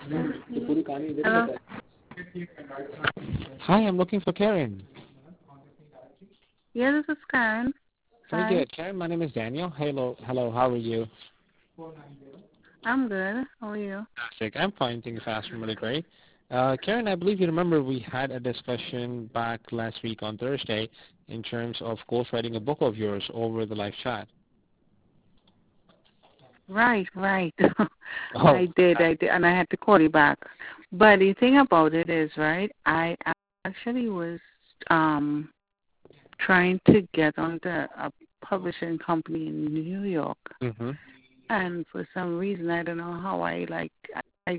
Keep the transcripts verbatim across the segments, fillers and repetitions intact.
Hello? Hi, I'm looking for Karen. Yeah, this is Karen. Very Hi. good. Karen, my name is Daniel. Hello, hello, how are you? I'm good. How are you? Fantastic. I'm fine. Thank you for asking. Really great. Uh, Karen, I believe you remember we had a discussion back last week on Thursday in terms of ghostwriting a book of yours over the live chat. Right, right. Oh, I did, I did, and I had to call you back. But the thing about it is, right, I actually was um trying to get onto a publishing company in New York, mm-hmm. and for some reason, I don't know how I, like, I,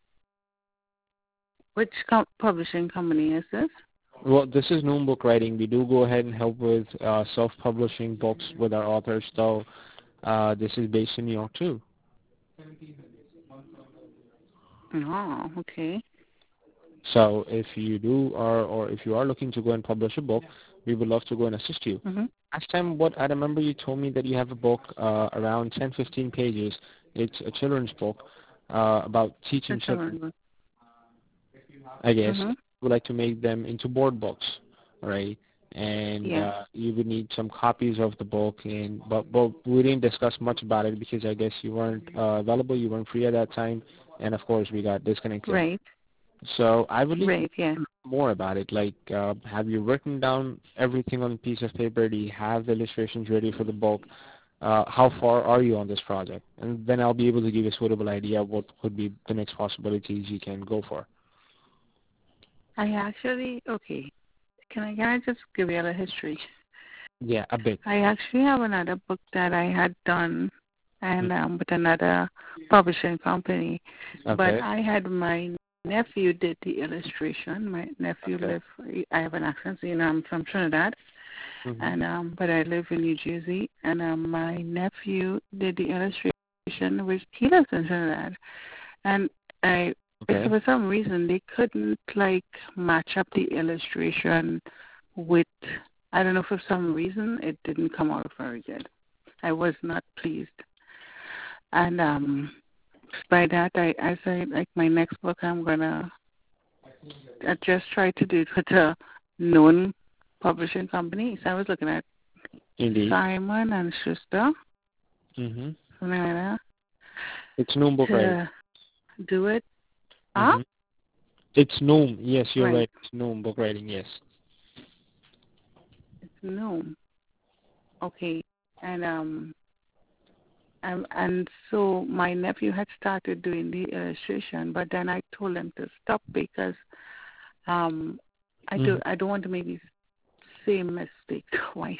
which com- publishing company is this? Well, this is Noon Book Writing. We do go ahead and help with uh, self-publishing books with our authors, though uh, this is based in New York, too. Oh, okay. So if you do or, or if you are looking to go and publish a book, we would love to go and assist you. Mm-hmm. Last time, what I remember you told me that you have a book uh, around ten, fifteen pages. It's a children's book uh, about teaching That's children, all. I guess. Mm-hmm. You would like to make them into board books, right? And Yeah. uh, you would need some copies of the book. And but, but we didn't discuss much about it because I guess you weren't uh, available, you weren't free at that time, and of course we got disconnected. Right. So I would like Right, yeah. to know more about it. Like, uh, have you written down everything on a piece of paper? Do you have the illustrations ready for the book? Uh, how far are you on this project? And then I'll be able to give you a suitable idea of what could be the next possibilities you can go for. I actually, okay. Can I, can I just give you a little history? Yeah, a bit. I actually have another book that I had done and Mm. um, with another publishing company, but Okay. I had my nephew did the illustration. My nephew Okay. live. I have an accent, so you know I'm from Trinidad, Mm-hmm. and um, but I live in New Jersey, and um, my nephew did the illustration, which he lives in Trinidad, and I. Okay. For some reason, they couldn't like match up the illustration with. I don't know, for some reason it didn't come out very good. I was not pleased. And um by that I, I said like my next book I'm gonna I just try to do it with a known publishing company. So I was looking at Indeed. Simon and Schuster, Mm-hmm. something like that, It's Noom Book Writing. to do it. Ah? Mm-hmm. It's Noom. Yes, you're Right. right. It's Noom Book Writing. Yes. It's known. Okay. And um Um, and so my nephew had started doing the illustration, but then I told him to stop because um, I do Mm-hmm. I don't want to make the same mistake twice.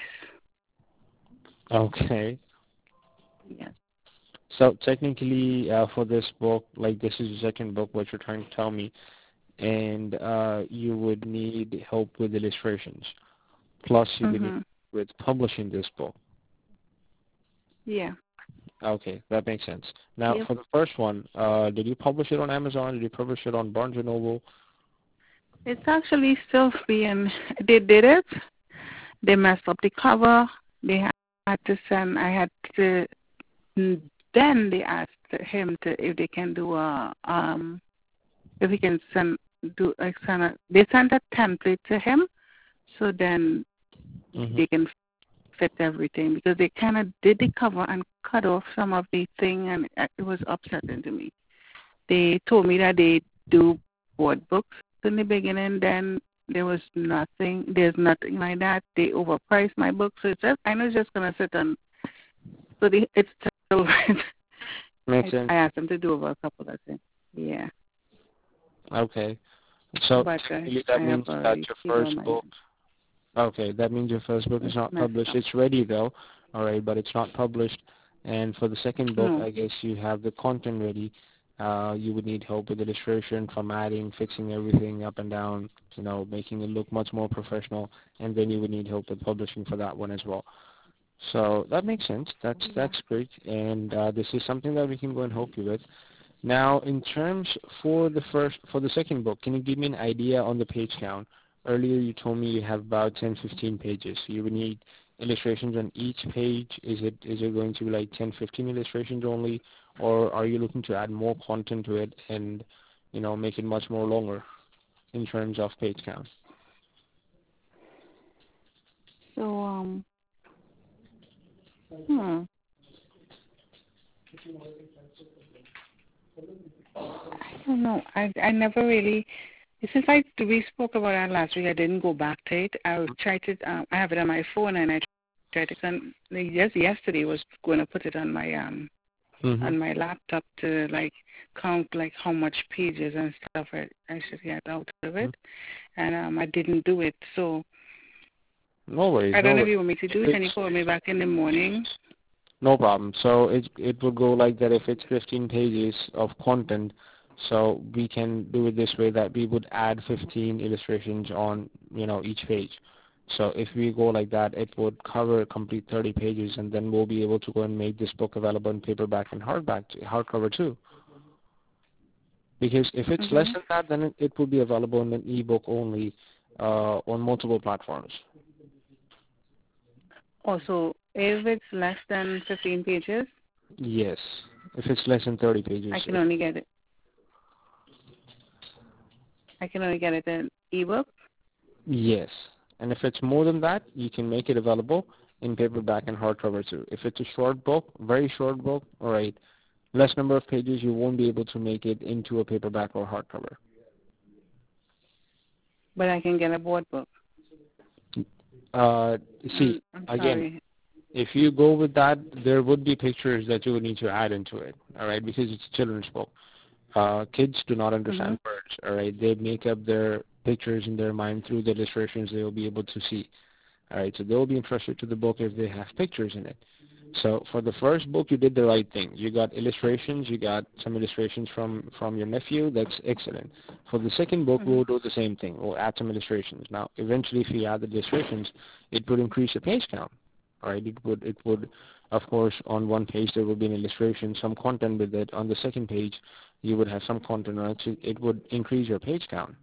Okay. Yeah. So technically, uh, for this book, like this is the second book, what you're trying to tell me, and uh, you would need help with illustrations. Plus, you would need Mhm. with publishing this book. Yeah. Okay, that makes sense. Now, Yep. for the first one, uh, did you publish it on Amazon? Did you publish it on Barnes and Noble? It's actually still free, and they did it. They messed up the cover. They had to send. I had to. Then they asked him to if they can do a um if he can send do like send a, they sent a template to him, so then Mm-hmm. they can fit everything because they kind of did the cover and cut off some of the thing, and it was upsetting to me. They told me that they do board books in the beginning, then there was nothing, there's nothing like that. They overpriced my book, so it's just, I know it's just going to sit on, so the, it's still, Makes I, sense. I asked them to do over a couple of things. Yeah, Okay. So but uh, technically, I that have means that already your paid all first my book. Okay, that means your first book is it's not messed published. up. It's ready though, all right, but it's not published. And for the second book, No. I guess you have the content ready. Uh, you would need help with illustration, formatting, fixing everything up and down, you know, making it look much more professional, and then you would need help with publishing for that one as well. So that makes sense. That's that's great, and uh, this is something that we can go and help you with. Now, in terms for the first for the second book, can you give me an idea on the page count? Earlier, you told me you have about ten, fifteen pages. So you would need illustrations on each page. Is it is it going to be like ten, fifteen illustrations only, or are you looking to add more content to it and you know, make it much more longer in terms of page count. So, um, hmm. I don't know. I I never really. Since I we spoke about that last week, I didn't go back to it. I tried to. Um, I have it on my phone, and I tried to. Con- just yesterday was going to put it on my um Mm-hmm. on my laptop to like count like how much pages and stuff I, I should get out of it, and um I didn't do it. So No worries, I no don't know if worries. you want me to do it. Can you call me back in the morning? No problem. So it it will go like that if it's fifteen pages of content. So we can do it this way that we would add fifteen illustrations on, you know, each page. So if we go like that, it would cover complete thirty pages, and then we'll be able to go and make this book available in paperback and hardback, hardcover too. Because if it's Mm-hmm. less than that, then it, it will be available in an ebook only uh, on multiple platforms. Also, if it's less than fifteen pages, Yes, if it's less than thirty pages. I can only get it. I can only get it in ebook. Yes. And if it's more than that, you can make it available in paperback and hardcover too. If it's a short book, very short book, all right, less number of pages, you won't be able to make it into a paperback or hardcover. But I can get a board book. Uh, I'm, see, I'm again, sorry. if you go with that, there would be pictures that you would need to add into it, all right, because it's a children's book. Uh, kids do not Mm-hmm. understand words, all right. They make up their pictures in their mind through the illustrations they will be able to see. All right, so they'll be interested to the book if they have pictures in it. So for the first book, you did the right thing. You got illustrations. You got some illustrations from, from your nephew. That's excellent. For the second book, Mm-hmm. we'll do the same thing. We'll add some illustrations. Now, eventually, if you add the illustrations, it would increase the page count. All right, it would, it would, of course, on one page there would be an illustration, some content with it. On the second page, you would have some content on it. So it would increase your page count.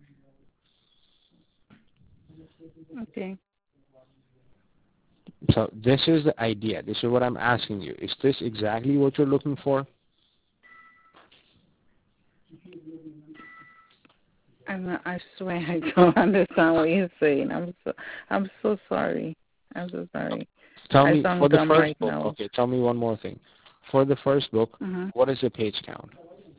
Okay. So this is the idea. This is what I'm asking you. Is this exactly what you're looking for? I'm, I swear I don't understand what you're saying. I'm so I'm so sorry. I'm so sorry. Tell I me, sound for the dumb first right book, now. okay, tell me one more thing. For the first book, Mm-hmm. what is the page count?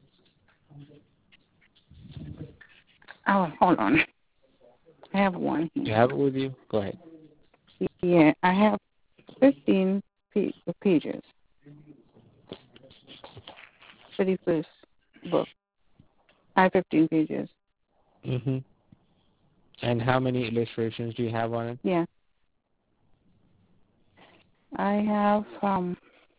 Oh, hold on. I have one You here. have it with you? Go ahead. Yeah, I have fifteen pa- pages for the first book. I have fifteen pages. Mm-hmm. And how many illustrations do you have on it? Yeah. I have um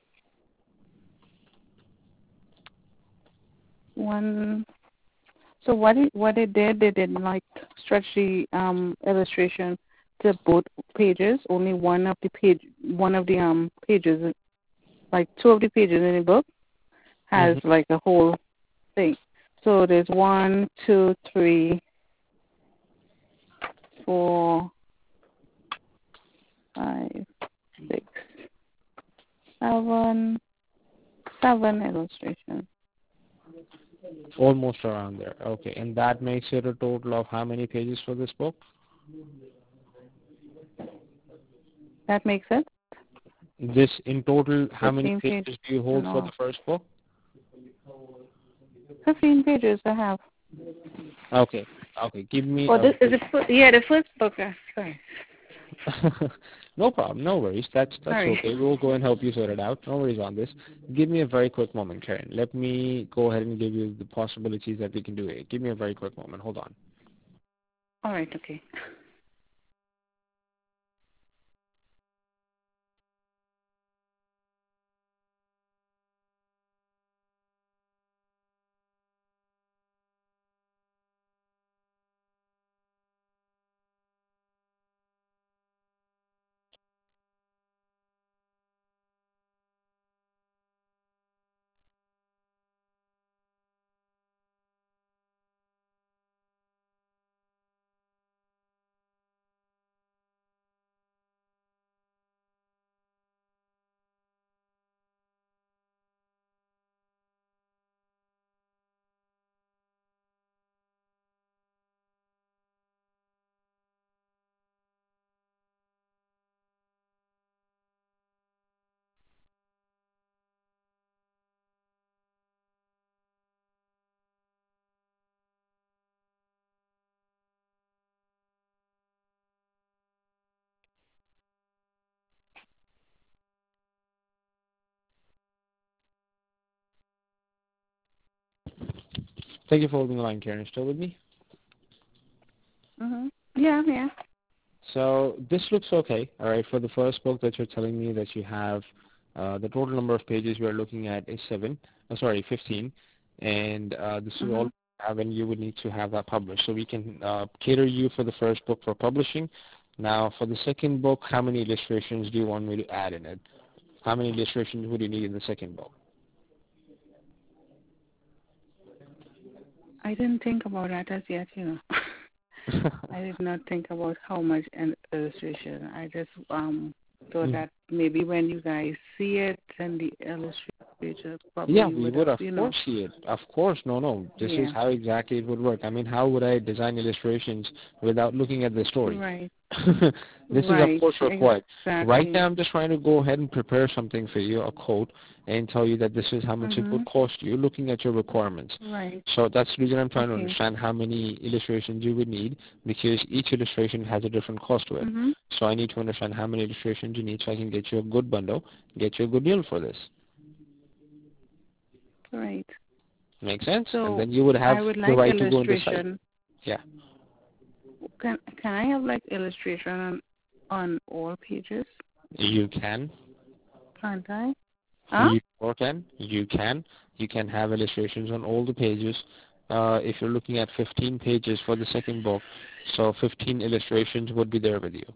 one. So what it what they did, they did like stretch the um illustration to both pages. Only one of the page, one of the um pages, like two of the pages in the book, has Mm-hmm. like a whole thing. So there's one, two, three, four, five, six, seven, seven illustrations. Almost around there. Okay. And that makes it a total of how many pages for this book? That makes it This in total, how many fifteen pages pages do you hold and for the all. first book? Fifteen pages I have. Okay. Okay. Give me Oh, a this is it. fir- Yeah, the first book. uh, Sorry. No problem. No worries. That's that's Sorry. okay. We'll go and help you sort it out. No worries on this. Give me a very quick moment, Karen. Let me go ahead and give you the possibilities that we can do it. Give me a very quick moment. Hold on. All right. Okay. Thank you for holding the line, Karen. Still with me? Mhm. Yeah, yeah. So this looks okay, all right. For the first book that you're telling me that you have, uh, the total number of pages we are looking at is seven. Uh, sorry, fifteen, and uh, this is all Mhm. you have, and you would need to have that published. So we can uh, cater you for the first book for publishing. Now, for the second book, how many illustrations do you want me to add in it? How many illustrations would you need in the second book? I didn't think about that as yet, you know. I did not think about how much an illustration. I just um thought Mhm. that maybe when you guys see it, then the illustrator Yeah, probably we would would have, of you know. course see it. Of course, no, no. This is Yeah. how exactly it would work. I mean, how would I design illustrations without looking at the story? Right. This is of Right. course required. Right now Exactly. I'm just trying to go ahead and prepare something for you, a quote, and tell you that this is how much it would Mhm. cost you looking at your requirements. Right. So that's the reason I'm trying to Okay. understand how many illustrations you would need, because each illustration has a different cost to it. Mhm. So I need to understand how many illustrations you need so I can get you a good bundle, get you a good deal for this. Right. Make sense? And So then you would have I would the like right to go and decide. illustration. Yeah. Can can I have like illustration on on all pages? You can. Can't I? Huh? You sure can. You can. You can have illustrations on all the pages. Uh, if you're looking at fifteen pages for the second book, so fifteen illustrations would be there with you.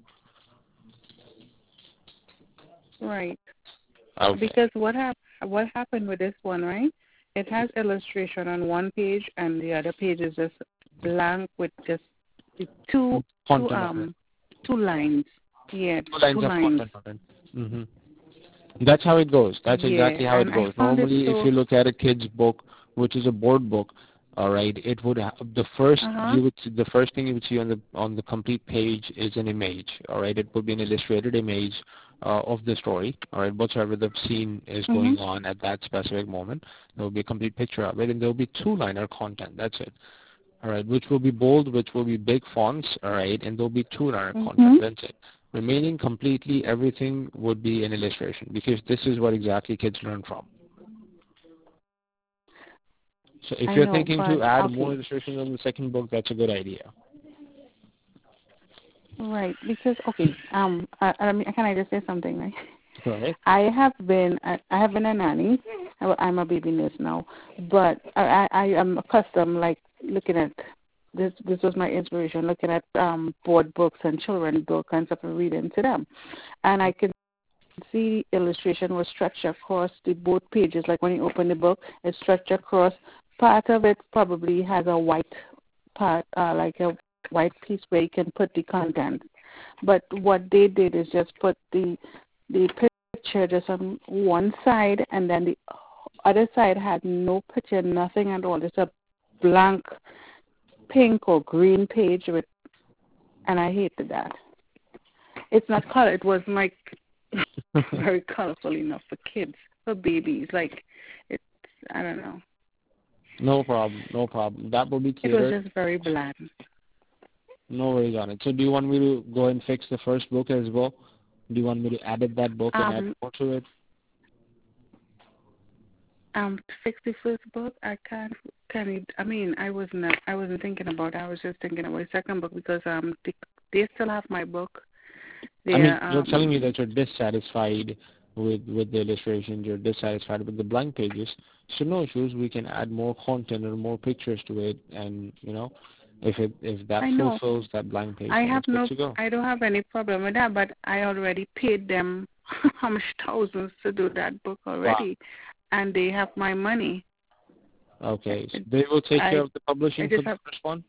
Right. Okay. Because what hap- what happened with this one, right? It has illustration on one page, and the other page is just blank with just the two two Content on it. um two lines. Yeah, Two lines two of lines. content on it. hmm That's how it goes. That's Yeah, exactly how it and I goes. found it Normally, if so. you look at a kid's book, which is a board book, all right, it would have the first Uh huh. you would see, the first thing you would see on the on the complete page is an image. All right, it would be an illustrated image uh, of the story. All right, whatsoever the scene is Mhm. going on at that specific moment, there will be a complete picture of it, and there will be two-liner content. That's it. All right, which will be bold, which will be big fonts. All right, and there will be two-liner content. Mhm. That's it. Remaining completely everything would be an illustration, because this is what exactly kids learn from. So if I you're know, thinking but to add more okay. illustrations on the second book, that's a good idea. Right, because okay, um, I, I mean, can I just say something, right? Right? I have been, I I have been a nanny. I- I'm a baby nurse now, but I, I I am accustomed, like looking at this. This was my inspiration, looking at um board books and children books and stuff and reading to them, and I can see the illustration was stretched across the both pages. Like when you open the book, it's stretched across. Part of it probably has a white part, uh, like a white piece where you can put the content. But what they did is just put the the picture just on one side, and then the other side had no picture, nothing at all. Just a blank pink or green page with, and I hated that. It's not color. It was like very colorful enough for kids, for babies. Like it's, I don't know. No problem. No problem. That will be It was catered. just very bland. No worries on it. So do you want me to go and fix the first book as well? Do you want me to edit that book and add Um, more to it? um, to fix the first book, I can't. Can it? I mean, I was not. I wasn't thinking about. It. I was just thinking about the second book because um, they, they still have my book. I mean, They're you're telling me um, that you're dissatisfied with with the illustrations, you're dissatisfied with the blank pages. So no issues. We can add more content or more pictures to it, and you know, if it if that I know. fulfills that blank page, I then have it's good no. to go. I don't have any problem with that. But I already paid them how much thousands to do that book Wow. already, and they have my money. Okay. So I, they will take care I of the I publishing for just the have. first one?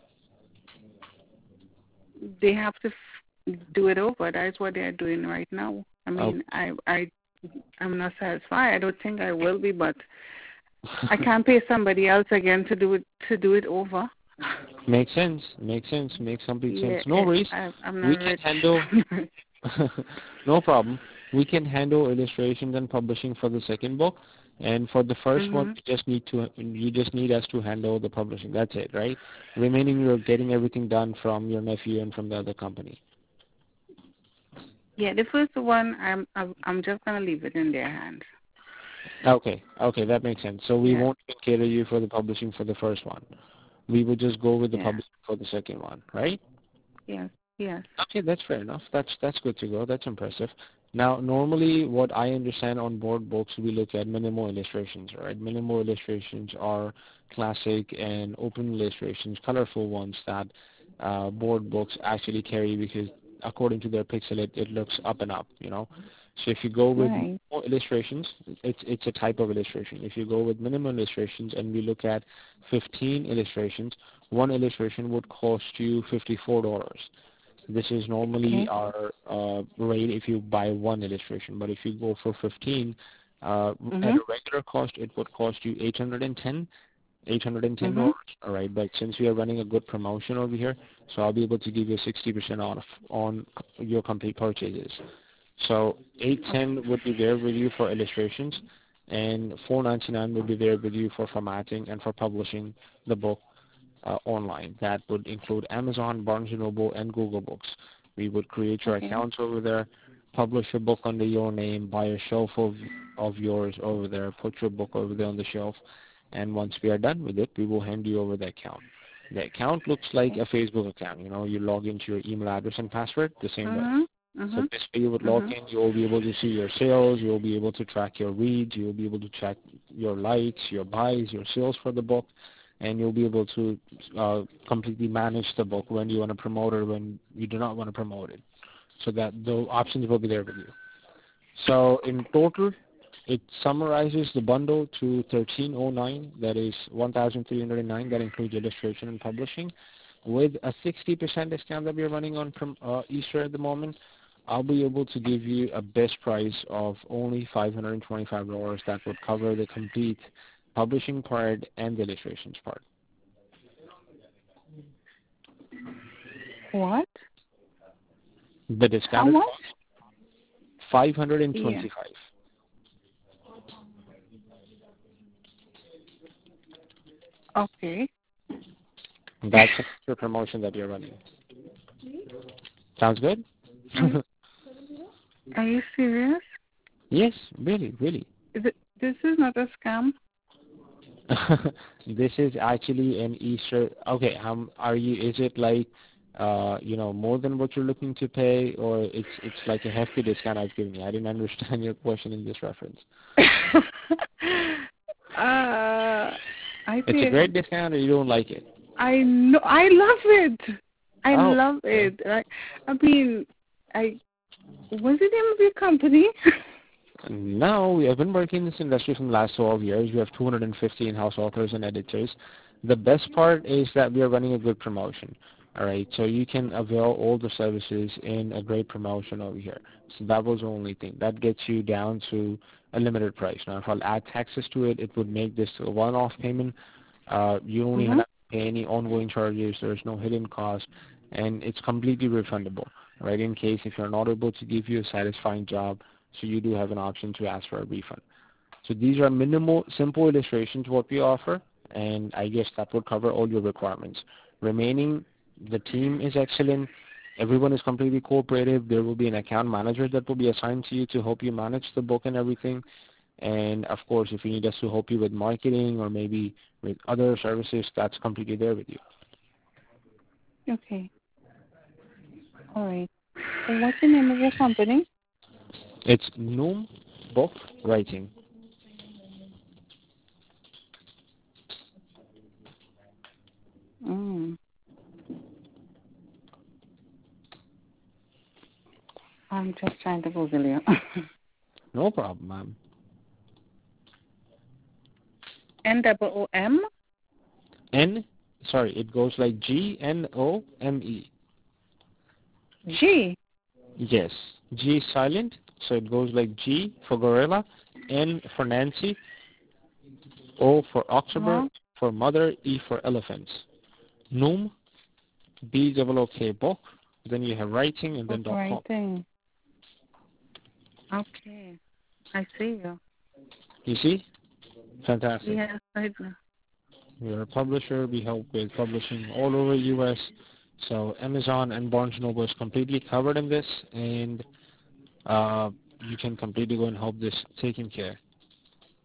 They have to f- do it over. That's what they're doing right now. I Oh. mean, I I I'm not satisfied. I don't think I will be, but I can't pay somebody else again to do it to do it over. Makes sense. Makes sense. Makes complete sense. Yeah, No it, worries. I, I'm We not can rich. handle. No problem. We can handle illustrations and publishing for the second book, and for the first one, Mhm. you just need to you just need us to handle the publishing. That's it, right? Remaining, you're getting everything done from your nephew and from the other company. Yeah, the first one, I'm I'm I'm just gonna leave it in their hands. Okay, okay, that makes sense. So we Yeah. won't even cater you for the publishing for the first one. We would just go with the Yeah. publishing for the second one, right? Yes. Yes. Okay, that's fair enough. That's that's good to go. That's impressive. Now, normally, what I understand on board books, we look at minimal illustrations, right? Minimal illustrations are classic and open illustrations, colorful ones that uh, board books actually carry because, according to their pixel, it, it looks up and up, you know. So if you go with Right. minimal illustrations, it's it's a type of illustration. If you go with minimal illustrations and we look at fifteen illustrations, one illustration would cost you fifty-four dollars. This is normally Okay. our uh, rate if you buy one illustration, but if you go for fifteen, uh, at Mhm. a regular cost, it would cost you eight hundred ten, eight hundred ten Mhm. dollars. All right, but since we are running a good promotion over here, so I'll be able to give you sixty percent off on your complete purchases. So eight ten would be there with you for illustrations, and four ninety-nine would be there with you for formatting and for publishing the book uh, online. That would include Amazon, Barnes and Noble, and Google Books. We would create your Okay. accounts over there, publish a book under your name, buy a shelf of of yours over there, put your book over there on the shelf, and once we are done with it, we will hand you over the account. The account looks like Okay. a Facebook account. You know, you log into your email address and password the same way. Mhm. So Mhm. this way you would log Mhm. in, you'll be able to see your sales, you'll be able to track your reads, you'll be able to track your likes, your buys, your sales for the book, and you'll be able to uh, completely manage the book when you want to promote it, when you do not want to promote it. So that the options will be there with you. So in total, it summarizes the bundle to thirteen oh nine. That is one thousand three hundred nine. That includes illustration and publishing. With a sixty percent discount that we're running on prom- uh, Easter at the moment, I'll be able to give you a best price of only five hundred twenty-five dollars. That would cover the complete publishing part and the illustrations part. What? The How discounted much? cost, five hundred Yeah. twenty-five dollars. Okay. That's the promotion that you're running. Sounds good? Are you, are you serious? Yes, really, really. Is it, this is not a scam. This is actually an Easter. Okay, um, are you? Is it like, uh, you know, more than what you're looking to pay, or it's it's like a hefty discount I've given you? I didn't understand your question in this reference. uh, I It's a think great discount, or you don't like it? I know. I love it. I Oh, love okay. it. I, I mean, I what's the name of your company? No, we have been working in this industry for the last twelve years. We have two hundred fifty in-house authors and editors. The best part is that we are running a good promotion. All right, so you can avail all the services in a great promotion over here. So that was the only thing. That gets you down to a limited price. Now, if I'll add taxes to it, it would make this a one-off payment. Uh, you don't even Mhm. have to pay any ongoing charges. There's no hidden cost, and it's completely refundable. Right, in case if you're not able to give you a satisfying job, so you do have an option to ask for a refund. So these are minimal, simple illustrations what we offer, and I guess that would cover all your requirements. Remaining, the team is excellent. Everyone is completely cooperative. There will be an account manager that will be assigned to you to help you manage the book and everything. And of course, if you need us to help you with marketing or maybe with other services, that's completely there with you. Okay. All right. And what's the name of your company? It's Noom Book Writing. Mm. I'm just trying to Google you. No problem, ma'am. N double O M. N, sorry, it goes like G N O M E. G. Yes, G is silent, so it goes like G for gorilla, N for Nancy, O for October, Uh-huh. for mother, E for elephants. Noom, B double O K book, then you have writing and Book then dot com. writing. Okay. I see you. You see? Fantastic. Yes, I do. We're a publisher. We help with publishing all over U S. So Amazon and Barnes and Noble is completely covered in this, and uh, you can completely go and help this taken care.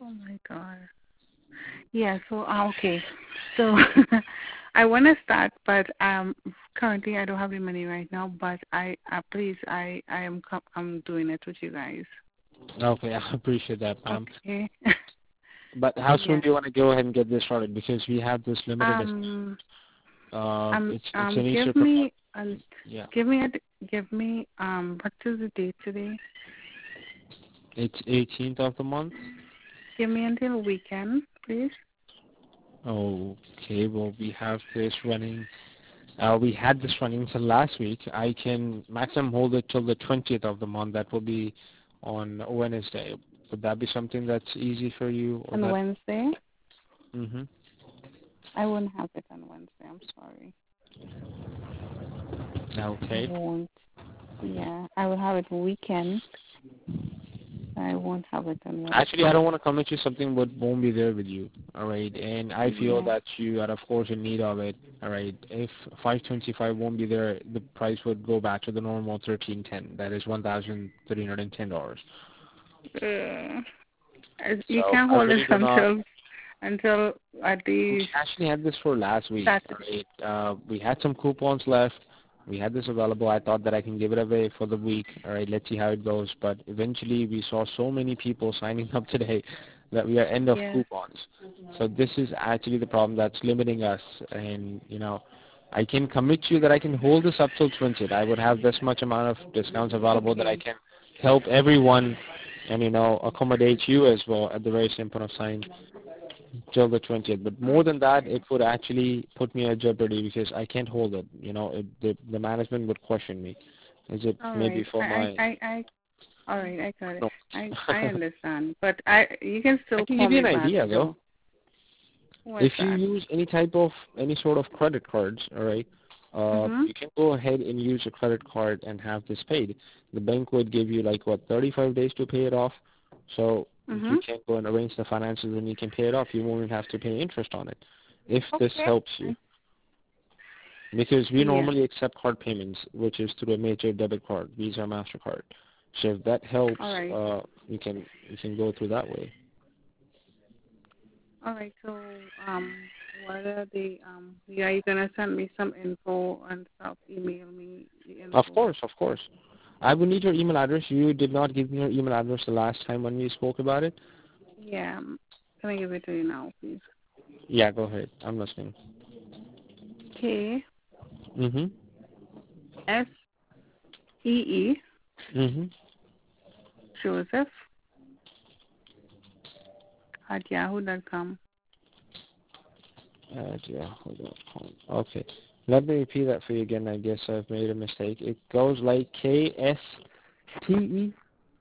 Oh my God. Yeah. So uh, okay. So I want to start, but um, currently I don't have the money right now. But I, uh, please, I, I am, com- I'm doing it with you guys. Okay, I appreciate that, ma'am. Okay. But how soon Yes. do you want to go ahead and get this started? Because we have this limited Um. Uh, Um. it's it's Um. an Easter Give promotion. me. Uh, Yeah. give me a. Give me. Um. What is the date today? It's eighteenth of the month. Give me until weekend, please. Okay. Well, we have this running. Uh, we had this running till last week. I can maximum hold it till the twentieth of the month. That will be on Wednesday. Would that be something that's easy for you, or On that? Wednesday. Mhm. I won't have it on Wednesday. I'm sorry. I Okay. won't. Yeah. I will have it weekend. I won't have it on Actually, I Wednesday. don't want to commit you something what won't be there with you. All right, and I feel Yeah. that you are of course in need of it. All right, if five twenty-five won't be there, the price would go back to the normal thirteen ten. That is one thousand three hundred and ten dollars. Uh, you So can I hold it really do not. until until at We least actually had this for last week. All Saturday. right, uh, we had some coupons left. We had this available. I thought that I can give it away for the week. All right, let's see how it goes. But eventually, we saw so many people signing up today that we are end of Yes. coupons. So this is actually the problem that's limiting us. And you know, I can commit you that I can hold this up till twentieth. I would have this much amount of discounts available that I Okay. can help everyone and you know accommodate you as well at the very same point of time till the twentieth. But more than that, it would actually put me at jeopardy because I can't hold it. You know, it, the the management would question me. Is it All maybe right. for I, my? I, I, I all right, I got it. No. I, I understand. But I you can I still can call give you me an back idea though. though. What's If you that? use any type of any sort of credit cards, all right, uh, Mhm. you can go ahead and use a credit card and have this paid. The bank would give you like what thirty-five days to pay it off. So Mhm. you can go and arrange the finances and you can pay it off. You won't even have to pay interest on it. If this Okay. helps you. I, Because we yeah. normally accept card payments, which is through a major debit card, Visa, MasterCard. So if that helps, All right. uh, you can you can go through that way. All right. So um, what are the um? Yeah, you gonna send me some info and stuff? Email me the Of info. course, of course. I would need your email address. You did not give me your email address the last time when we spoke about it. Yeah. um, Can I give it to you now, please? Yeah, go ahead. I'm listening. K Mhm. S E E Mhm. Joseph at yahoo dot com. At yahoo dot com. Okay. Let me repeat that for you again. I guess I've made a mistake. It goes like K S T E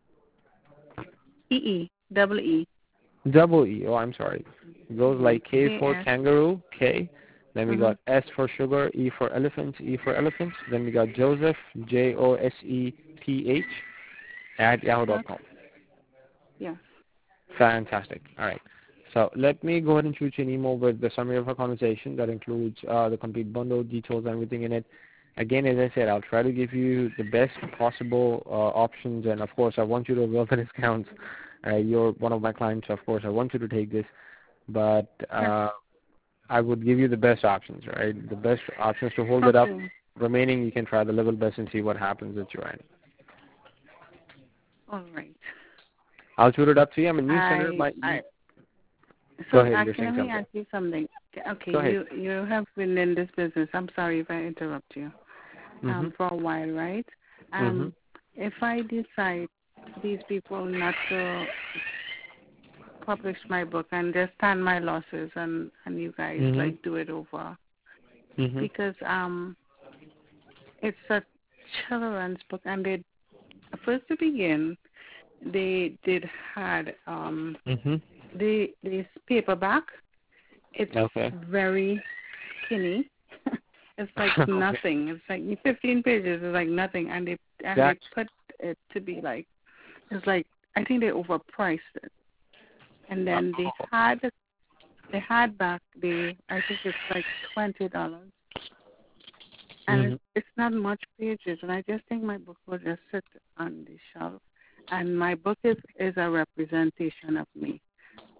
E E double E double E. Oh, I'm sorry. It goes yeah like K K for S. kangaroo, K. Then we Mhm. got S for sugar, E for elephant, E for elephant. Then we got Joseph, J O S E P H, at yahoo dot com. Yes. Fantastic. All right. So let me go ahead and shoot you an email with the summary of our conversation that includes uh, the complete bundle, details, and everything in it. Again, as I said, I'll try to give you the best possible uh, options, and of course, I want you to avail the discounts. Uh, you're one of my clients, so of course, I want you to take this, but Yes. uh, I would give you the best options, right? The best options to hold it up. Okay. Remaining, you can try the level best and see what happens at your end. All right. I'll shoot it up to you. I'm a new sender. I My I e- Go so ahead. You're actually saying let me something. ask you something. Okay, Go ahead. you you have been in this business. I'm sorry if I interrupt you. Um, Mhm. for a while, right? Mhm. Um, if I decide these people not to publish my book and just stand my losses and and you guys Mhm. like do it over Mhm. because um it's a children's book and they first to begin they did had um Mhm. the this paperback. It's Okay. very skinny. It's like Okay. nothing. It's like fifteen pages is like nothing, and they and That. they put it to be like it's like I think they overpriced it. And then they Oh. had they had back the I think it's like twenty dollars, and it's Mhm. it's not much pages, and I just think my book will just sit on the shelf, and my book is is a representation of me.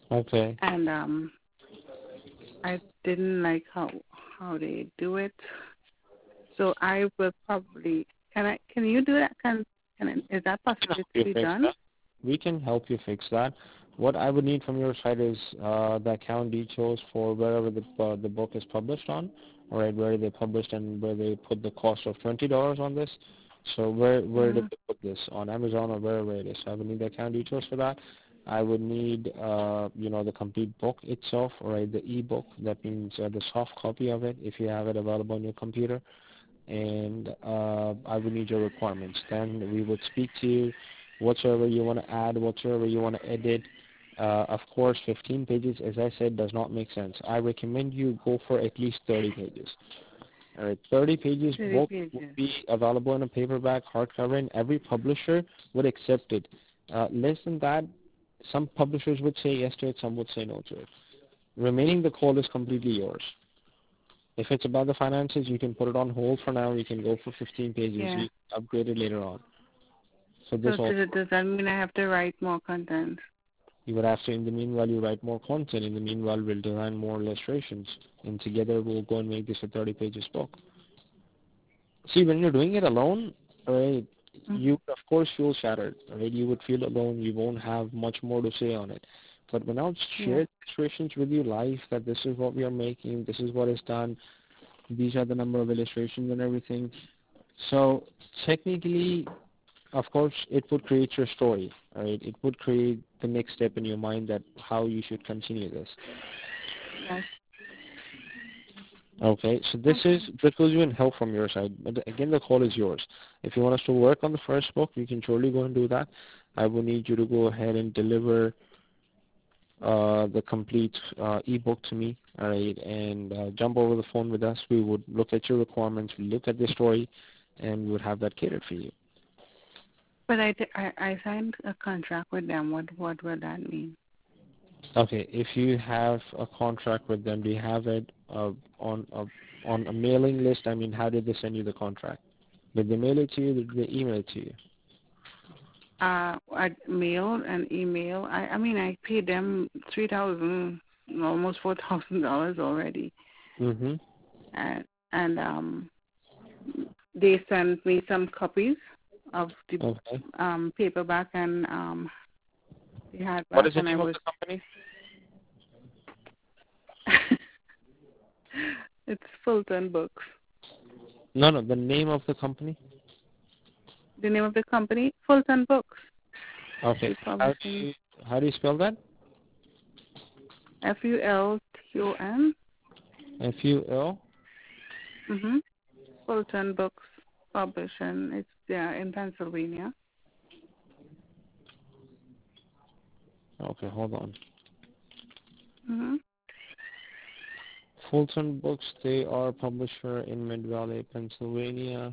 Okay. and um, I didn't like how how they do it. So I will probably can I can you do that? Can can I, is that possible Help to you be fix done? that. We can help you fix that. What I would need from your side is uh, the account details for wherever the uh, the book is published on, all right, where they published and where they put the cost of twenty dollars on this. So where where did Mm-hmm. they put this on Amazon or wherever it is? So I would need the account details for that. I would need uh, you know the complete book itself, all right, the e-book. That means uh, the soft copy of it if you have it available on your computer, and uh, I would need your requirements. Then we would speak to you, whatsoever you want to add, whatsoever you want to edit. Uh, of course, fifteen pages, as I said, does not make sense. I recommend you go for at least thirty pages. All right, thirty pages Thirty book would pages. be available in a paperback, hardcover, and every publisher would accept it. Uh, less than that, some publishers would say yes to it, some would say no to it. Remaining the call is completely yours. If it's about the finances, you can put it on hold for now. You can go for fifteen pages. Yeah. You upgrade it later on. So this So also, does, does that mean I have to write more content? you would have to, in the meanwhile, you write more content. In the meanwhile, we'll design more illustrations. And together, we'll go and make this a thirty pages book. See, when you're doing it alone, right, Mm-hmm. you, of course, feel shattered. Right? You would feel alone. You won't have much more to say on it. But when I'll Yeah. share illustrations with you live, that this is what we are making, this is what is done, these are the number of illustrations and everything. So technically, of course, it would create your story, right? It would create the next step in your mind that how you should continue this. Yes. Okay, so this is Okay. this was even help from your side. But again, the call is yours. If you want us to work on the first book, you can surely go and do that. I will need you to go ahead and deliver uh, the complete uh, ebook to me, all right, and uh, jump over the phone with us. We would look at your requirements, we look at the story, and we would have that catered for you. But I, di- I, I signed a contract with them. What what will that mean? Okay, if you have a contract with them, do you have it uh, on a, on a mailing list? I mean, how did they send you the contract? Did they mail it to you? Did they email it to you? Uh, I mail and email. I, I mean, I paid them three thousand, almost four thousand dollars already, Mm-hmm. and and um, they sent me some copies of the Okay. um paperback and um the What hardback, is the and I name of was. the company? It's Fulton Books. No, no, the name of the company. The name of the company, Fulton Books. Okay. The How do publishing. you how do you spell that? F U L T O N. F U L. Mhm. Fulton Books Publishing. It's there in Pennsylvania. Okay, hold on. Mhm. Fulton Books. They are a publisher in Mid Valley, Pennsylvania.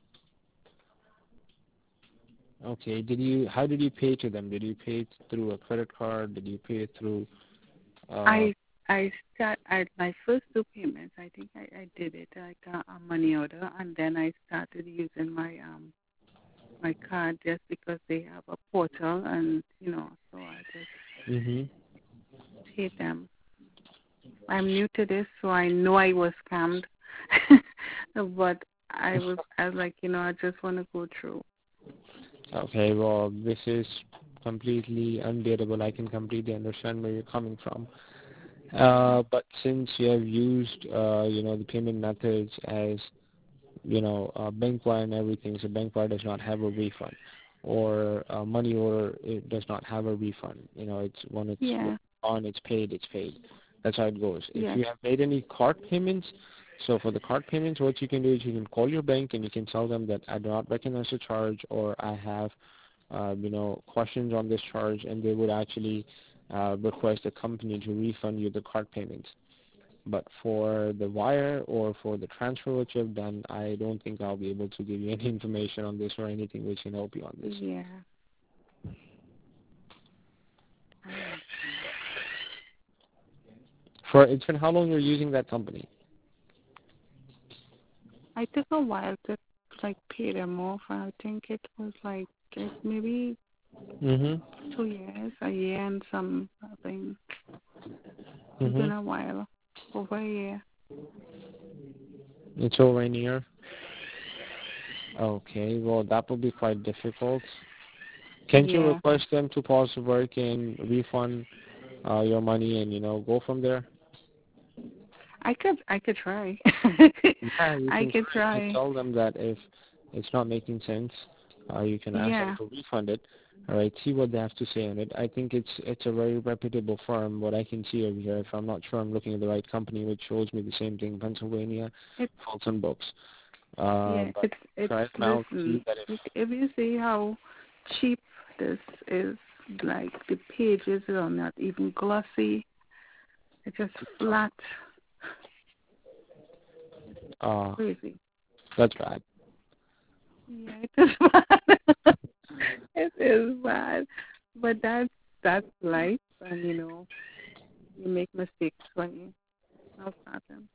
Okay. Did you? How did you pay to them? Did you pay through a credit card? Did you pay through? Uh, I I start I my first two payments. I think I, I did it like a, a money order, and then I started using my um my card just because they have a portal, and you know, so I just mhm. paid them. I'm new to this, so I know I was scammed, but I was I was like, you know, I just want to go through. Okay. Well, this is completely unbearable. I can completely understand where you're coming from. Uh, but since you have used, uh, you know, the payment methods as, you know, uh, bank wire and everything, so bank wire does not have a refund, or uh, money order it does not have a refund. You know, it's when it's Yeah. on, it's paid, it's paid. That's how it goes. If Yes. you have made any card payments, so for the card payments, what you can do is you can call your bank and you can tell them that I do not recognize the charge, or I have, uh, you know, questions on this charge, and they would actually uh, request the company to refund you the card payments. But for the wire or for the transfer which you've done, I don't think I'll be able to give you any information on this or anything which can help you on this. Yeah. I understand. For it's been how long you're using that company? I took a while to like pay them off. I think it was like it maybe Mhm. Two years, a year and some, I think. It's been Mhm. a while, over a year. It's over a year. Okay. Well, that would be quite difficult. Can't you Yeah, request them to pause the work and refund uh, your money and you know go from there? I could, I could try. Yeah, you I can could try to try. tell them that if it's not making sense, uh, you can ask them Yeah. to refund it. All right, see what they have to say on it. I think it's it's a very reputable firm. What I can see over here, if I'm not sure I'm looking at the right company, which shows me the same thing, Pennsylvania, It's Fulton Books. Uh, yeah. but It's it's try them out, see listen. that if If if you see how cheap this is, like the pages are not even glossy. It's just flat. uh, Crazy. that's bad. Yeah, it is bad. It is bad. But that's that's life, and you know you make mistakes when you know starting.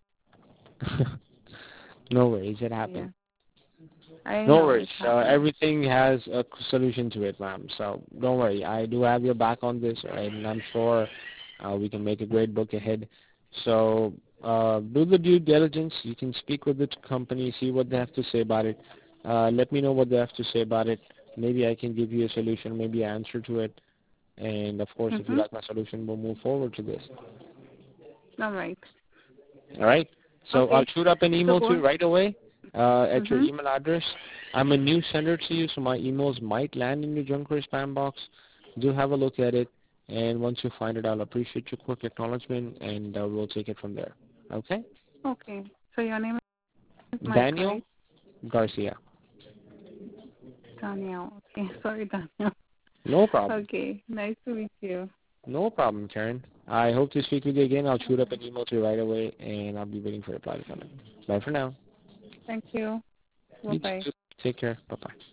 No worries, it Yeah, happens. I No know worries. it Uh, happens. everything has a solution to it, ma'am. So don't worry. I do have your back on this, right? And I'm sure uh, we can make a great book ahead. So uh, do the due diligence. You can speak with the company, see what they have to say about it. Uh, let me know what they have to say about it. Maybe I can give you a solution, maybe an answer to it. And of course, if you Mhm. like my solution, we'll move forward to this. All right. All right. So I'll Okay. shoot up an So email to what? you right away uh, at your Mhm. email address. I'm a new sender to you, so my emails might land in your junk or spam box. Do have a look at it, and once you find it, I'll appreciate your quick acknowledgement, and uh, we'll take it from there. Okay? Okay. So your name is Mike, Daniel right? Garcia. Danielle. Okay. Sorry, Danielle. No problem. Okay. Nice to meet you. No problem, Karen. I hope to speak with you again. I'll shoot up Okay. an email to you right away, and I'll be waiting for your reply to come in. Bye for now. Thank you. Bye You bye. too. Take care. Bye-bye.